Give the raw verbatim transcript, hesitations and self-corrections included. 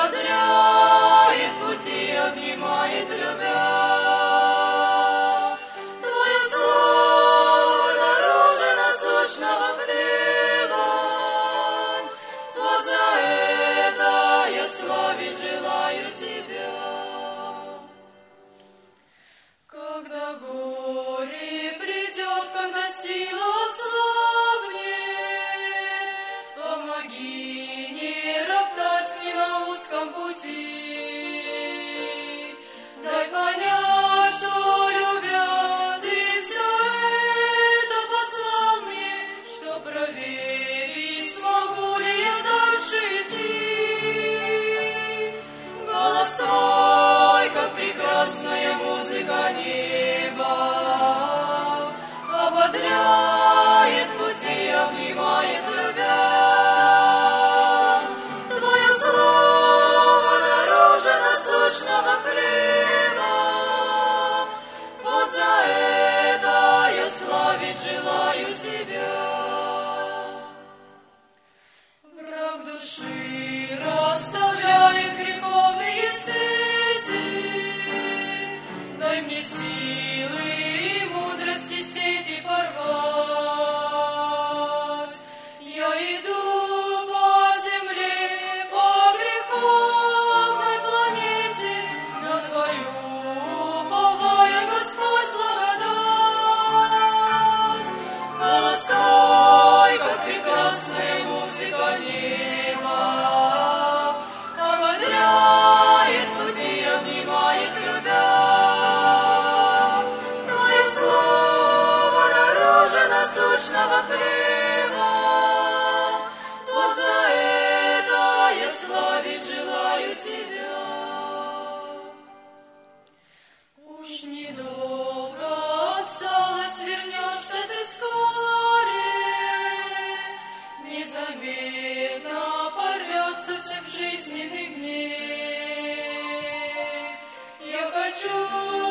ободряет пути, обнимает, любя. Твое слово дороже насущного хлеба. Вот за это я славить желаю Тебя. Когда горе придет, когда сила ослабнет, помоги не роптать мне на узком пути. Дай понять, что, любя, Ты все это послал мне, что проверить, смогу ли я дальше идти. Голос Твой, как прекрасная музыка неба, ободряет пути, обнимает, любя. Твое слово дороже насущного хлеба. Вот за это я славить желаю Тебя. Враг души расставляет греховные сети. Дай мне силы и мудрости сети порвать. Я иду по земле, по греховной планете, на Твою уповаю, Господь, благодать. Голос Твой, как прекрасная музыка неба, ободряет пути, обнимает, любя. Твое слово дороже насущного хлеба. Вот за это я славить желаю Тебя. Уж недолго осталось, вернешься Ты вскоре. Незаметно порвется цепь жизненных дней. Я хочу